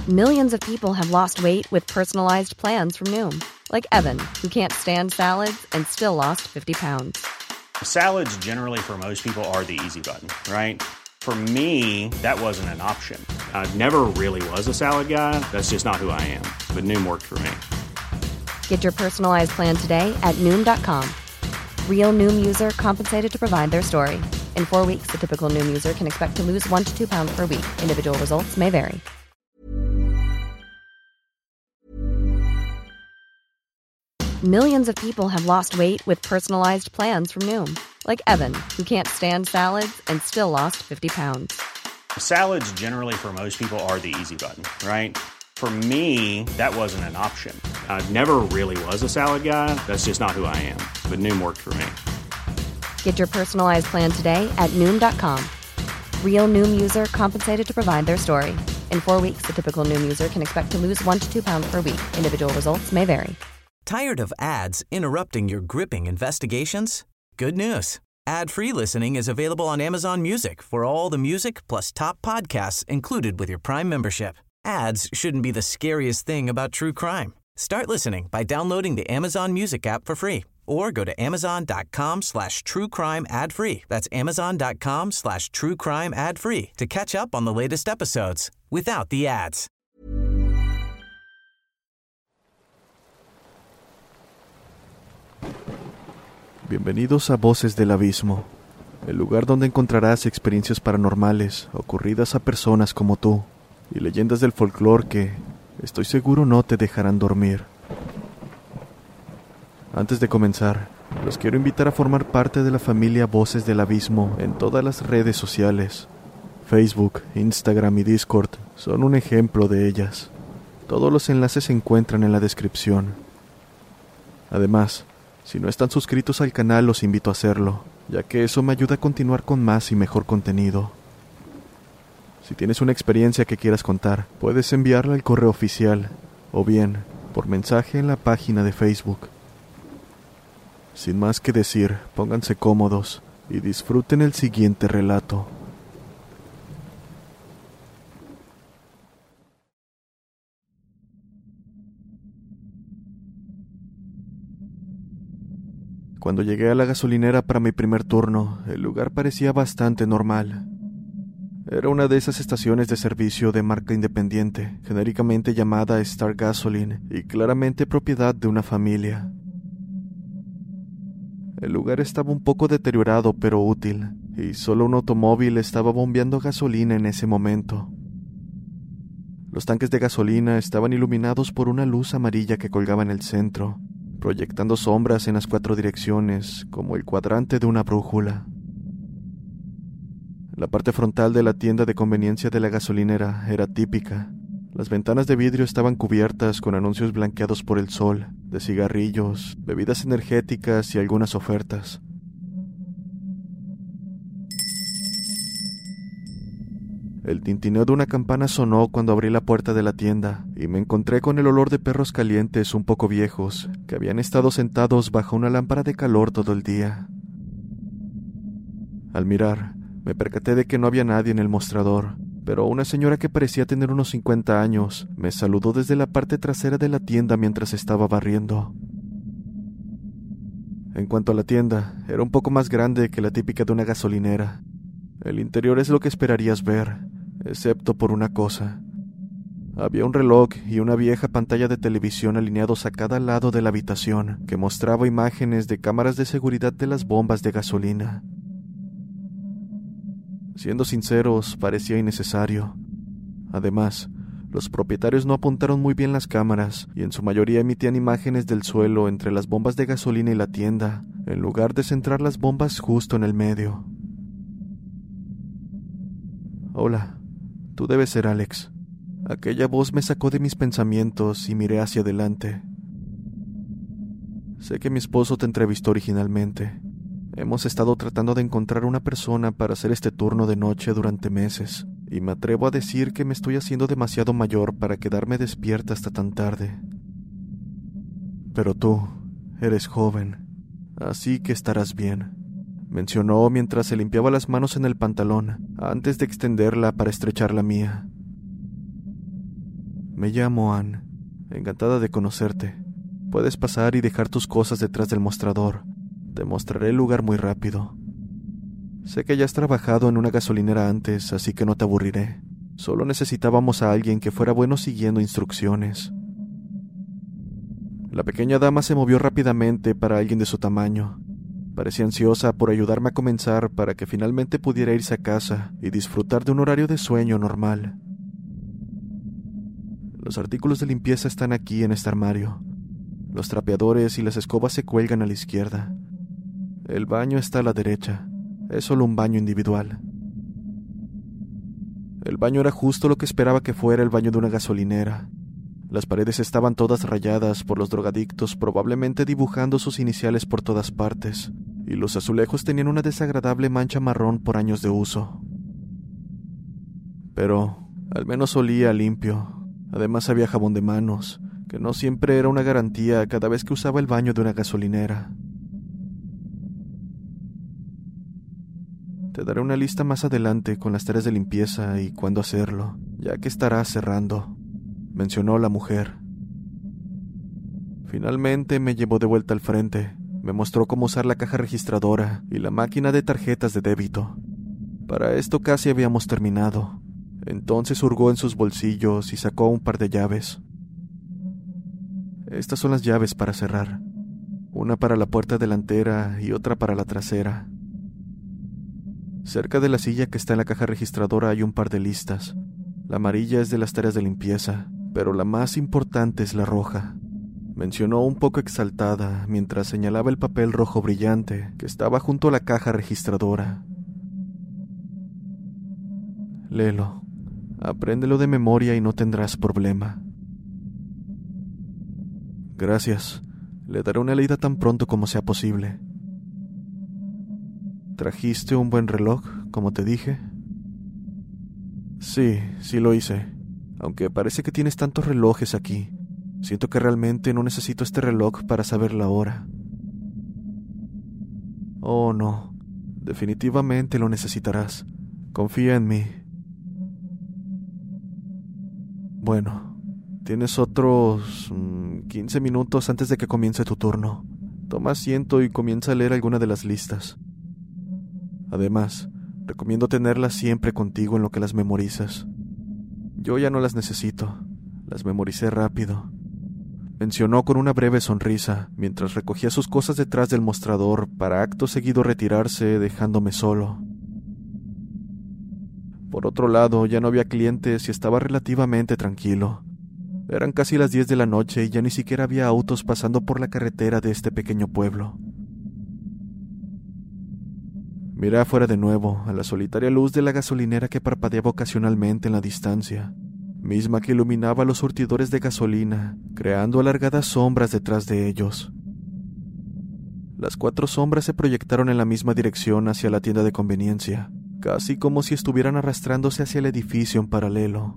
Millions of people have lost weight with personalized plans from Noom. Like Evan, who can't stand salads and still lost 50 pounds. Salads generally for most people are the easy button, right? For me, that wasn't an option. I never really was a salad guy. That's just not who I am. But Noom worked for me. Get your personalized plan today at Noom.com. Real Noom user compensated to provide their story. In 4 weeks, the typical Noom user can expect to lose 1 to 2 pounds per week. Individual results may vary. Millions of people have lost weight with personalized plans from Noom. Like Evan, who can't stand salads and still lost 50 pounds. Salads generally for most people are the easy button, right? For me, that wasn't an option. I never really was a salad guy. That's just not who I am. But Noom worked for me. Get your personalized plan today at Noom.com. Real Noom user compensated to provide their story. In 4 weeks, the typical Noom user can expect to lose 1 to 2 pounds per week. Individual results may vary. Tired of ads interrupting your gripping investigations? Good news. Ad-free listening is available on Amazon Music for all the music plus top podcasts included with your Prime membership. Ads shouldn't be the scariest thing about true crime. Start listening by downloading the Amazon Music app for free or go to amazon.com/truecrime ad-free. That's amazon.com/truecrime ad-free to catch up on the latest episodes without the ads. Bienvenidos a Voces del Abismo, el lugar donde encontrarás experiencias paranormales ocurridas a personas como tú y leyendas del folclore que, estoy seguro, no te dejarán dormir. Antes de comenzar, los quiero invitar a formar parte de la familia Voces del Abismo en todas las redes sociales. Facebook, Instagram y Discord son un ejemplo de ellas. Todos los enlaces se encuentran en la descripción. Además, si no están suscritos al canal, los invito a hacerlo, ya que eso me ayuda a continuar con más y mejor contenido. Si tienes una experiencia que quieras contar, puedes enviarla al correo oficial, o bien, por mensaje en la página de Facebook. Sin más que decir, pónganse cómodos y disfruten el siguiente relato. Cuando llegué a la gasolinera para mi primer turno, el lugar parecía bastante normal. Era una de esas estaciones de servicio de marca independiente, genéricamente llamada Star Gasoline y claramente propiedad de una familia. El lugar estaba un poco deteriorado pero útil, y solo un automóvil estaba bombeando gasolina en ese momento. Los tanques de gasolina estaban iluminados por una luz amarilla que colgaba en el centro, proyectando sombras en las 4 direcciones, como el cuadrante de una brújula. La parte frontal de la tienda de conveniencia de la gasolinera era típica. Las ventanas de vidrio estaban cubiertas con anuncios blanqueados por el sol, de cigarrillos, bebidas energéticas y algunas ofertas. El tintineo de una campana sonó cuando abrí la puerta de la tienda y me encontré con el olor de perros calientes un poco viejos que habían estado sentados bajo una lámpara de calor todo el día. Al mirar, me percaté de que no había nadie en el mostrador, pero una señora que parecía tener unos 50 años me saludó desde la parte trasera de la tienda mientras estaba barriendo. En cuanto a la tienda, era un poco más grande que la típica de una gasolinera. El interior es lo que esperarías ver, excepto por una cosa. Había un reloj y una vieja pantalla de televisión alineados a cada lado de la habitación que mostraba imágenes de cámaras de seguridad de las bombas de gasolina. Siendo sinceros, parecía innecesario. Además, los propietarios no apuntaron muy bien las cámaras y en su mayoría emitían imágenes del suelo entre las bombas de gasolina y la tienda, en lugar de centrar las bombas justo en el medio. Hola, tú debes ser Alex. Aquella voz me sacó de mis pensamientos y miré hacia adelante. Sé que mi esposo te entrevistó originalmente. Hemos estado tratando de encontrar una persona para hacer este turno de noche durante meses, y me atrevo a decir que me estoy haciendo demasiado mayor para quedarme despierta hasta tan tarde. Pero tú eres joven, así que estarás bien, mencionó mientras se limpiaba las manos en el pantalón antes de extenderla para estrechar la mía. Me llamo Ann. Encantada de conocerte. Puedes pasar y dejar tus cosas detrás del mostrador. Te mostraré el lugar muy rápido. Sé que ya has trabajado en una gasolinera antes, así que no te aburriré. Solo necesitábamos a alguien que fuera bueno siguiendo instrucciones. La pequeña dama se movió rápidamente para alguien de su tamaño. Parecía ansiosa por ayudarme a comenzar para que finalmente pudiera irse a casa y disfrutar de un horario de sueño normal. Los artículos de limpieza están aquí en este armario. Los trapeadores y las escobas se cuelgan a la izquierda. El baño está a la derecha. Es solo un baño individual. El baño era justo lo que esperaba que fuera el baño de una gasolinera. Las paredes estaban todas rayadas por los drogadictos, probablemente dibujando sus iniciales por todas partes, y los azulejos tenían una desagradable mancha marrón por años de uso. Pero al menos olía limpio. Además había jabón de manos, que no siempre era una garantía cada vez que usaba el baño de una gasolinera. Te daré una lista más adelante con las tareas de limpieza y cuándo hacerlo, ya que estarás cerrando, mencionó la mujer. Finalmente me llevó de vuelta al frente. Me mostró cómo usar la caja registradora y la máquina de tarjetas de débito. Para esto casi habíamos terminado. Entonces hurgó en sus bolsillos y sacó un par de llaves. Estas son las llaves para cerrar. Una para la puerta delantera y otra para la trasera. Cerca de la silla que está en la caja registradora hay un par de listas. La amarilla es de las tareas de limpieza, pero la más importante es la roja, mencionó un poco exaltada mientras señalaba el papel rojo brillante que estaba junto a la caja registradora. Léelo. Apréndelo de memoria y no tendrás problema. Gracias. Le daré una leída tan pronto como sea posible. ¿Trajiste un buen reloj, como te dije? Sí lo hice. Aunque parece que tienes tantos relojes aquí. Siento que realmente no necesito este reloj para saber la hora. Oh, no. Definitivamente lo necesitarás. Confía en mí. Bueno, tienes otros 15 minutos antes de que comience tu turno. Toma asiento y comienza a leer alguna de las listas. Además, recomiendo tenerlas siempre contigo en lo que las memorizas. Yo ya no las necesito. Las memoricé rápido. Mencionó con una breve sonrisa, mientras recogía sus cosas detrás del mostrador para acto seguido retirarse, dejándome solo. Por otro lado, ya no había clientes y estaba relativamente tranquilo. Eran casi las 10 de la noche y ya ni siquiera había autos pasando por la carretera de este pequeño pueblo. Miré afuera de nuevo, a la solitaria luz de la gasolinera que parpadeaba ocasionalmente en la distancia, misma que iluminaba los surtidores de gasolina, creando alargadas sombras detrás de ellos. Las 4 sombras se proyectaron en la misma dirección hacia la tienda de conveniencia, casi como si estuvieran arrastrándose hacia el edificio en paralelo.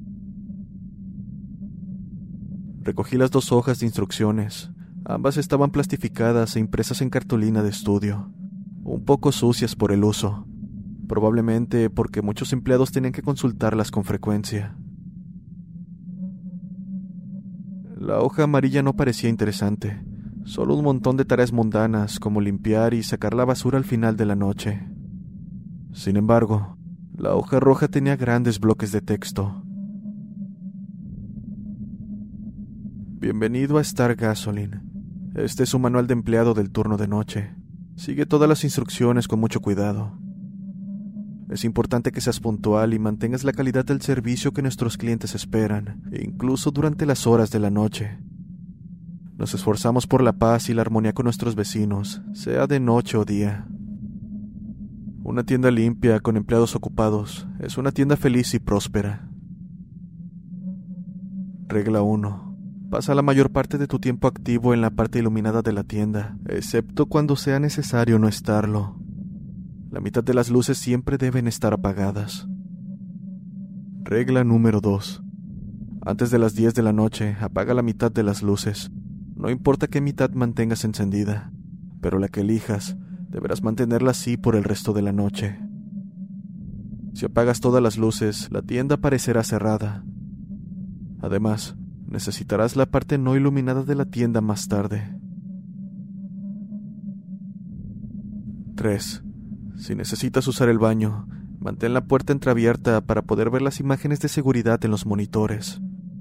Recogí las 2 hojas de instrucciones. Ambas estaban plastificadas e impresas en cartulina de estudio, un poco sucias por el uso, probablemente porque muchos empleados tenían que consultarlas con frecuencia. La hoja amarilla no parecía interesante, solo un montón de tareas mundanas como limpiar y sacar la basura al final de la noche. Sin embargo, la hoja roja tenía grandes bloques de texto. Bienvenido a Star Gasoline. Este es su manual de empleado del turno de noche. Sigue todas las instrucciones con mucho cuidado. Es importante que seas puntual y mantengas la calidad del servicio que nuestros clientes esperan, incluso durante las horas de la noche. Nos esforzamos por la paz y la armonía con nuestros vecinos, sea de noche o día. Una tienda limpia con empleados ocupados es una tienda feliz y próspera. Regla 1. Pasa la mayor parte de tu tiempo activo en la parte iluminada de la tienda, excepto cuando sea necesario no estarlo. La mitad de las luces siempre deben estar apagadas. Regla número 2. Antes de las 10 de la noche, apaga la mitad de las luces. No importa qué mitad mantengas encendida, pero la que elijas, deberás mantenerla así por el resto de la noche. Si apagas todas las luces, la tienda parecerá cerrada. Además, necesitarás la parte no iluminada de la tienda más tarde. 3. Si necesitas usar el baño, mantén la puerta entreabierta para poder ver las imágenes de seguridad en los monitores.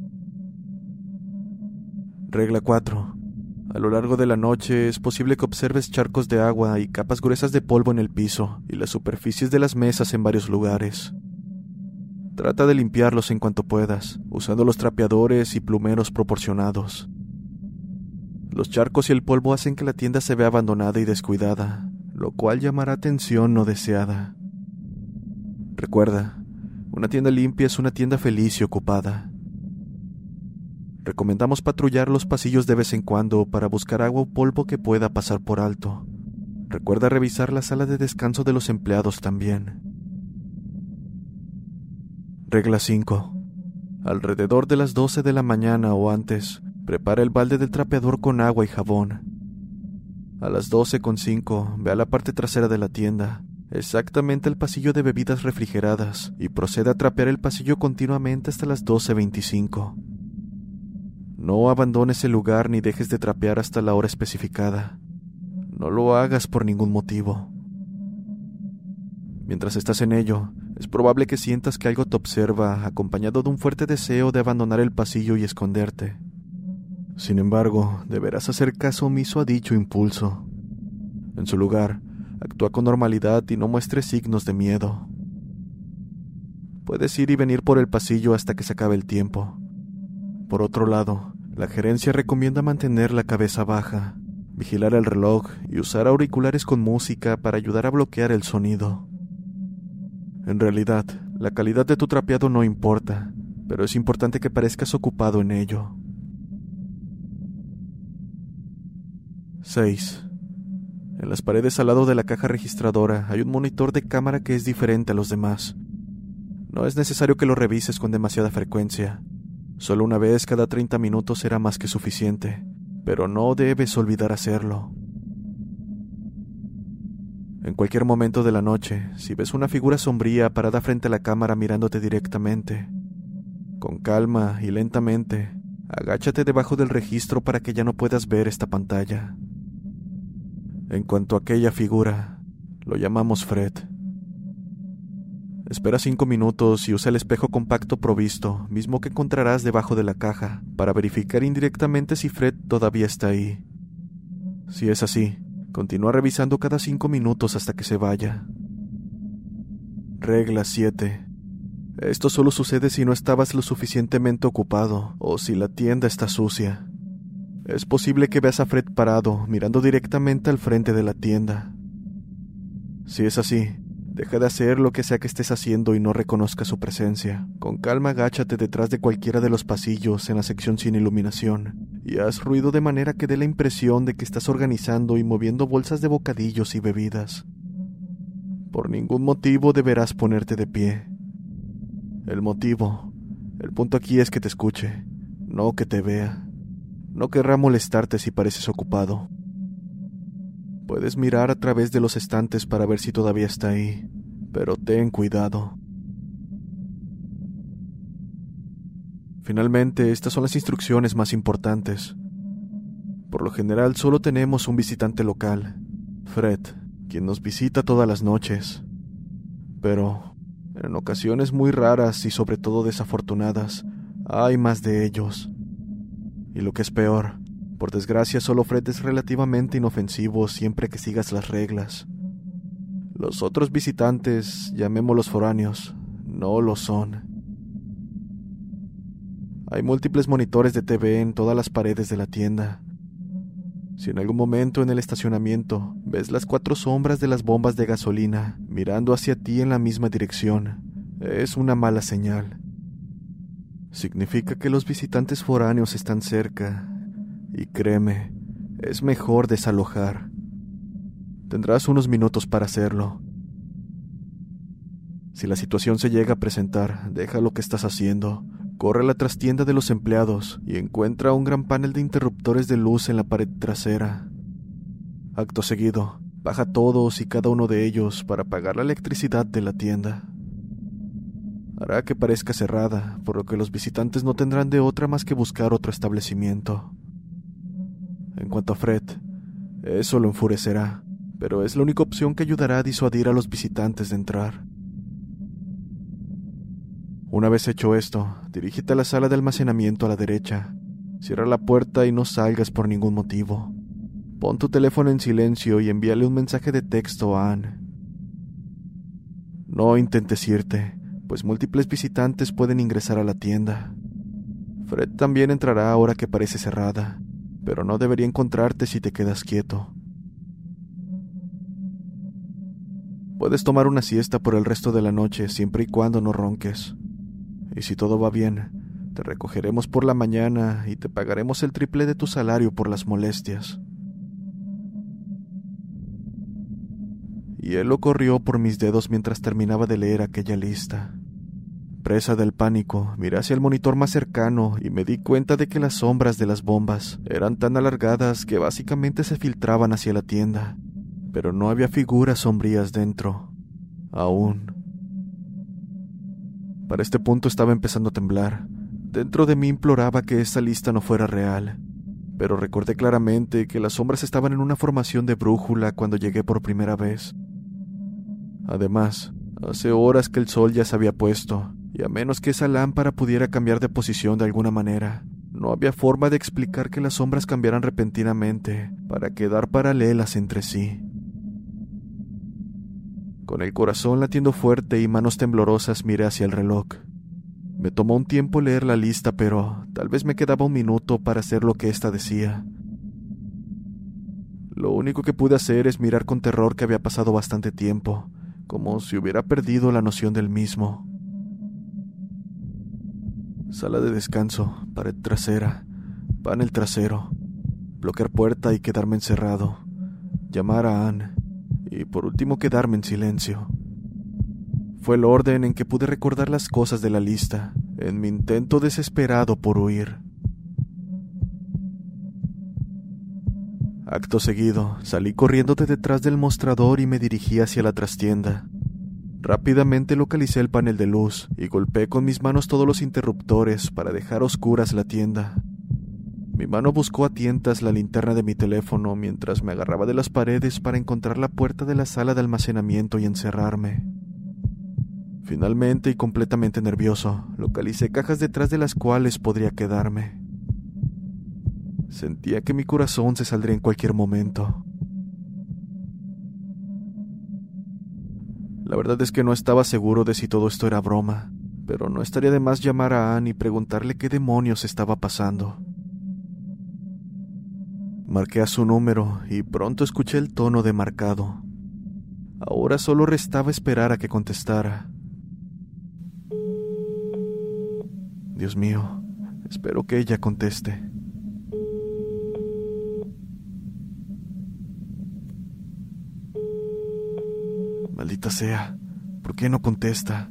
Regla 4. A lo largo de la noche es posible que observes charcos de agua y capas gruesas de polvo en el piso y las superficies de las mesas en varios lugares. Trata de limpiarlos en cuanto puedas, usando los trapeadores y plumeros proporcionados. Los charcos y el polvo hacen que la tienda se vea abandonada y descuidada, lo cual llamará atención no deseada. Recuerda, una tienda limpia es una tienda feliz y ocupada. Recomendamos patrullar los pasillos de vez en cuando para buscar agua o polvo que pueda pasar por alto. Recuerda revisar la sala de descanso de los empleados también. Regla 5. Alrededor de las 12 de la mañana o antes, prepara el balde del trapeador con agua y jabón. A las 12:05, ve a la parte trasera de la tienda, exactamente el pasillo de bebidas refrigeradas, y procede a trapear el pasillo continuamente hasta las 12:25. No abandones el lugar ni dejes de trapear hasta la hora especificada. No lo hagas por ningún motivo. Mientras estás en ello, es probable que sientas que algo te observa, acompañado de un fuerte deseo de abandonar el pasillo y esconderte. Sin embargo, deberás hacer caso omiso a dicho impulso. En su lugar, actúa con normalidad y no muestres signos de miedo. Puedes ir y venir por el pasillo hasta que se acabe el tiempo. Por otro lado, la gerencia recomienda mantener la cabeza baja, vigilar el reloj y usar auriculares con música para ayudar a bloquear el sonido. En realidad, la calidad de tu trapeado no importa, pero es importante que parezcas ocupado en ello. 6. En las paredes al lado de la caja registradora hay un monitor de cámara que es diferente a los demás. No es necesario que lo revises con demasiada frecuencia. Solo una vez cada 30 minutos será más que suficiente, pero no debes olvidar hacerlo. En cualquier momento de la noche, si ves una figura sombría parada frente a la cámara mirándote directamente, con calma y lentamente, agáchate debajo del registro para que ya no puedas ver esta pantalla. En cuanto a aquella figura, lo llamamos Fred. Espera 5 minutos y usa el espejo compacto provisto, mismo que encontrarás debajo de la caja, para verificar indirectamente si Fred todavía está ahí. Si es así, continúa revisando cada 5 minutos hasta que se vaya. Regla 7. Esto solo sucede si no estabas lo suficientemente ocupado o si la tienda está sucia. Es posible que veas a Fred parado, mirando directamente al frente de la tienda. Si es así, deja de hacer lo que sea que estés haciendo y no reconozcas su presencia. Con calma agáchate detrás de cualquiera de los pasillos en la sección sin iluminación y haz ruido de manera que dé la impresión de que estás organizando y moviendo bolsas de bocadillos y bebidas. Por ningún motivo deberás ponerte de pie. El punto aquí es que te escuche, no que te vea. No querrá molestarte si pareces ocupado. Puedes mirar a través de los estantes para ver si todavía está ahí, pero ten cuidado. Finalmente, estas son las instrucciones más importantes. Por lo general, solo tenemos un visitante local, Fred, quien nos visita todas las noches. Pero, en ocasiones muy raras y sobre todo desafortunadas, hay más de ellos. Y lo que es peor, por desgracia solo Fred es relativamente inofensivo siempre que sigas las reglas. Los otros visitantes, llamémoslos foráneos, no lo son. Hay múltiples monitores de TV en todas las paredes de la tienda. Si en algún momento en el estacionamiento ves las 4 sombras de las bombas de gasolina mirando hacia ti en la misma dirección, es una mala señal. Significa que los visitantes foráneos están cerca, y créeme, es mejor desalojar. Tendrás unos minutos para hacerlo. Si la situación se llega a presentar, deja lo que estás haciendo, corre a la trastienda de los empleados y encuentra un gran panel de interruptores de luz en la pared trasera. Acto seguido, baja todos y cada uno de ellos para apagar la electricidad de la tienda. Hará que parezca cerrada, por lo que los visitantes no tendrán de otra más que buscar otro establecimiento. En cuanto a Fred, eso lo enfurecerá, pero es la única opción que ayudará a disuadir a los visitantes de entrar. Una vez hecho esto, dirígete a la sala de almacenamiento a la derecha. Cierra la puerta y no salgas por ningún motivo. Pon tu teléfono en silencio y envíale un mensaje de texto a Anne. No intentes irte, pues múltiples visitantes pueden ingresar a la tienda. Fred también entrará ahora que parece cerrada, pero no debería encontrarte si te quedas quieto. Puedes tomar una siesta por el resto de la noche siempre y cuando no ronques. Y si todo va bien, te recogeremos por la mañana y te pagaremos el triple de tu salario por las molestias. Hielo corrió por mis dedos mientras terminaba de leer aquella lista. Presa del pánico, miré hacia el monitor más cercano y me di cuenta de que las sombras de las bombas eran tan alargadas que básicamente se filtraban hacia la tienda, pero no había figuras sombrías dentro, aún. Para este punto estaba empezando a temblar. Dentro de mí imploraba que esta lista no fuera real, pero recordé claramente que las sombras estaban en una formación de brújula cuando llegué por primera vez. Además, hace horas que el sol ya se había puesto, y a menos que esa lámpara pudiera cambiar de posición de alguna manera, no había forma de explicar que las sombras cambiaran repentinamente para quedar paralelas entre sí. Con el corazón latiendo fuerte y manos temblorosas miré hacia el reloj. Me tomó un tiempo leer la lista, pero tal vez me quedaba un minuto para hacer lo que ésta decía. Lo único que pude hacer es mirar con terror que había pasado bastante tiempo, como si hubiera perdido la noción del mismo. Sala de descanso, pared trasera, panel trasero, bloquear puerta y quedarme encerrado, llamar a Anne y por último quedarme en silencio. Fue el orden en que pude recordar las cosas de la lista, en mi intento desesperado por huir. Acto seguido, salí corriendo de detrás del mostrador y me dirigí hacia la trastienda. Rápidamente localicé el panel de luz y golpeé con mis manos todos los interruptores para dejar a oscuras la tienda. Mi mano buscó a tientas la linterna de mi teléfono mientras me agarraba de las paredes para encontrar la puerta de la sala de almacenamiento y encerrarme. Finalmente y completamente nervioso, localicé cajas detrás de las cuales podría quedarme. Sentía que mi corazón se saldría en cualquier momento. La verdad es que no estaba seguro de si todo esto era broma, pero no estaría de más llamar a Anne y preguntarle qué demonios estaba pasando. Marqué a su número y pronto escuché el tono de marcado. Ahora solo restaba esperar a que contestara. Dios mío, espero que ella conteste. Maldita sea, ¿por qué no contesta?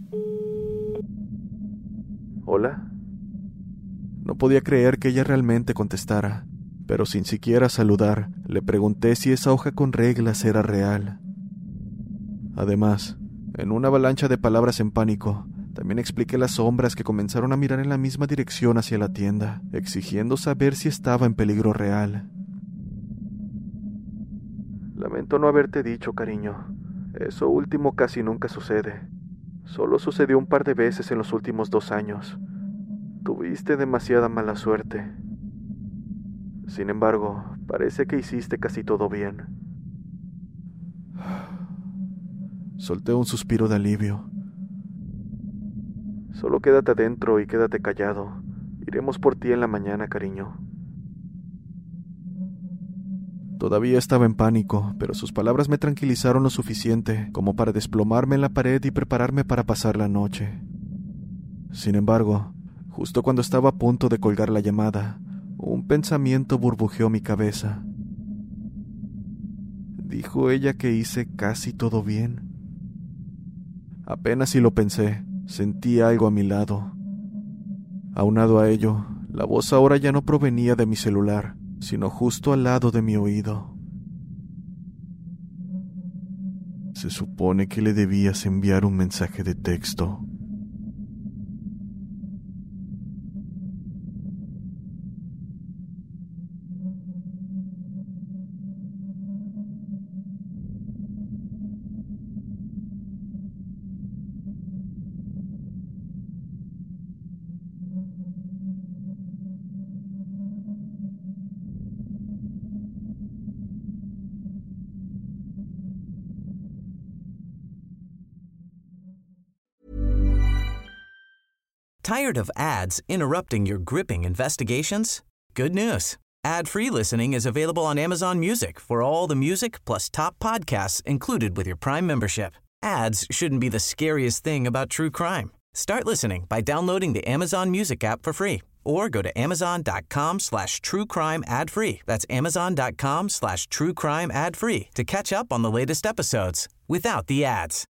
¿Hola? No podía creer que ella realmente contestara, pero sin siquiera saludar, le pregunté si esa hoja con reglas era real. Además, en una avalancha de palabras en pánico, también expliqué las sombras que comenzaron a mirar en la misma dirección hacia la tienda, exigiendo saber si estaba en peligro real. Lamento no haberte dicho, cariño. Eso último casi nunca sucede. Solo sucedió un par de veces en los últimos 2 años. Tuviste demasiada mala suerte. Sin embargo, parece que hiciste casi todo bien. Solté un suspiro de alivio. Solo quédate adentro y quédate callado. Iremos por ti en la mañana, cariño. Todavía estaba en pánico, pero sus palabras me tranquilizaron lo suficiente como para desplomarme en la pared y prepararme para pasar la noche. Sin embargo, justo cuando estaba a punto de colgar la llamada, un pensamiento burbujeó mi cabeza. ¿Dijo ella que hice casi todo bien? Apenas si lo pensé, sentí algo a mi lado. Aunado a ello, la voz ahora ya no provenía de mi celular, sino justo al lado de mi oído. Se supone que le debías enviar un mensaje de texto. Tired of ads interrupting your gripping investigations? Good news. Ad-free listening is available on Amazon Music for all the music plus top podcasts included with your Prime membership. Ads shouldn't be the scariest thing about true crime. Start listening by downloading the Amazon Music app for free or go to amazon.com/truecrime ad-free. That's amazon.com/truecrime ad-free to catch up on the latest episodes without the ads.